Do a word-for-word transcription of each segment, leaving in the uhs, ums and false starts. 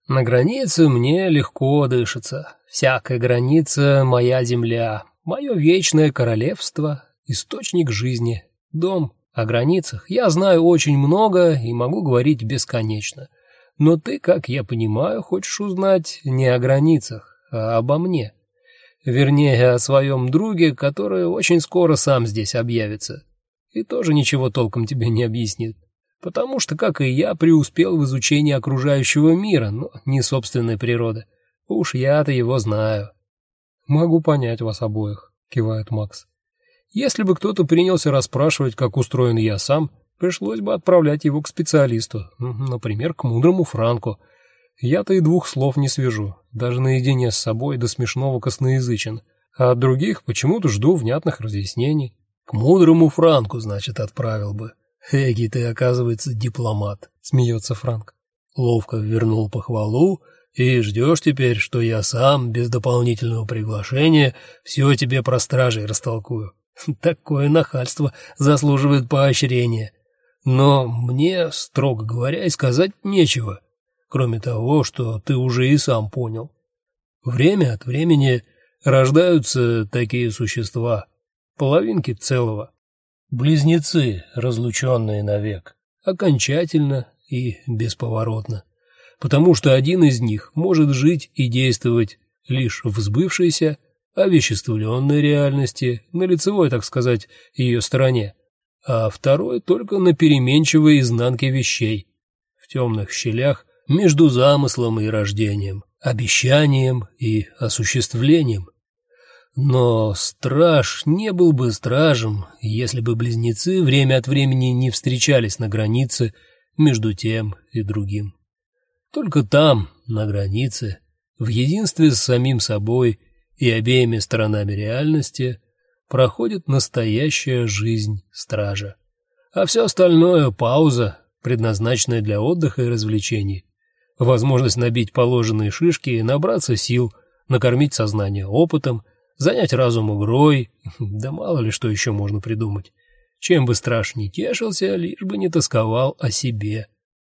На границе мне легко дышится. Всякая граница — моя земля, мое вечное королевство, источник жизни, дом. О границах я знаю очень много и могу говорить бесконечно. Но ты, как я понимаю, хочешь узнать не о границах, а обо мне. Вернее, о своем друге, который очень скоро сам здесь объявится. И тоже ничего толком тебе не объяснит. Потому что, как и я, преуспел в изучении окружающего мира, но не собственной природы. Уж я-то его знаю. Могу понять вас обоих, кивает Макс. Если бы кто-то принялся расспрашивать, как устроен я сам, пришлось бы отправлять его к специалисту, например, к мудрому Франку. Я-то и двух слов не свяжу, даже наедине с собой до смешного косноязычен, а от других почему-то жду внятных разъяснений. К мудрому Франку, значит, отправил бы. Эги, ты, оказывается, дипломат, смеется Франк. Ловко вернул похвалу и ждешь теперь, что я сам, без дополнительного приглашения, все тебе про стражей растолкую. Такое нахальство заслуживает поощрения. Но мне, строго говоря, и сказать нечего, кроме того, что ты уже и сам понял. Время от времени рождаются такие существа, половинки целого. Близнецы, разлученные навек, окончательно и бесповоротно, потому что один из них может жить и действовать лишь в сбывшейся, овеществленной реальности, на лицевой, так сказать, ее стороне, а второй только на переменчивой изнанке вещей, в темных щелях между замыслом и рождением, обещанием и осуществлением. Но страж не был бы стражем, если бы близнецы время от времени не встречались на границе между тем и другим. Только там, на границе, в единстве с самим собой и обеими сторонами реальности, проходит настоящая жизнь стража. А все остальное — пауза, предназначенная для отдыха и развлечений. Возможность набить положенные шишки и набраться сил, накормить сознание опытом, занять разум игрой, да мало ли что еще можно придумать. Чем бы страж не тешился, лишь бы не тосковал о себе.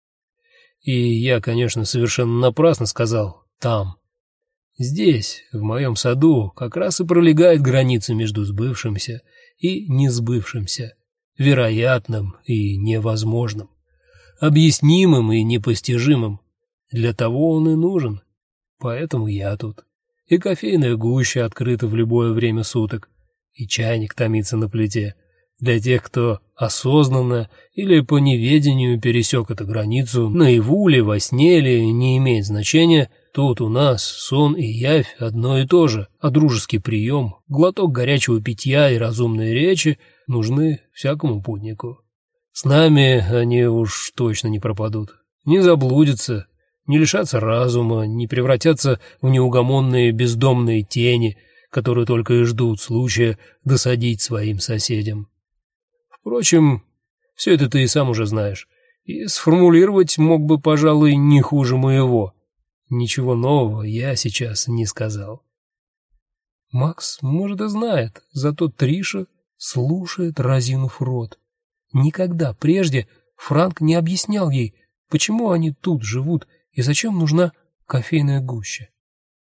И я, конечно, совершенно напрасно сказал «там». Здесь, в моем саду, как раз и пролегает граница между сбывшимся и несбывшимся, вероятным и невозможным, объяснимым и непостижимым. Для того он и нужен. Поэтому я тут. И кофейная гуща открыта в любое время суток, и чайник томится на плите. Для тех, кто осознанно или по неведению пересек эту границу, наяву ли, во сне ли, не имеет значения, тут у нас сон и явь одно и то же, а дружеский прием, глоток горячего питья и разумные речи нужны всякому путнику. С нами они уж точно не пропадут, не заблудятся, не лишатся разума, не превратятся в неугомонные бездомные тени, которые только и ждут случая досадить своим соседям. Впрочем, все это ты и сам уже знаешь, и сформулировать мог бы, пожалуй, не хуже моего. Ничего нового я сейчас не сказал. Макс, может, и знает, зато Триша слушает, разинув рот. Никогда прежде Франк не объяснял ей, почему они тут живут и зачем нужна кофейная гуща.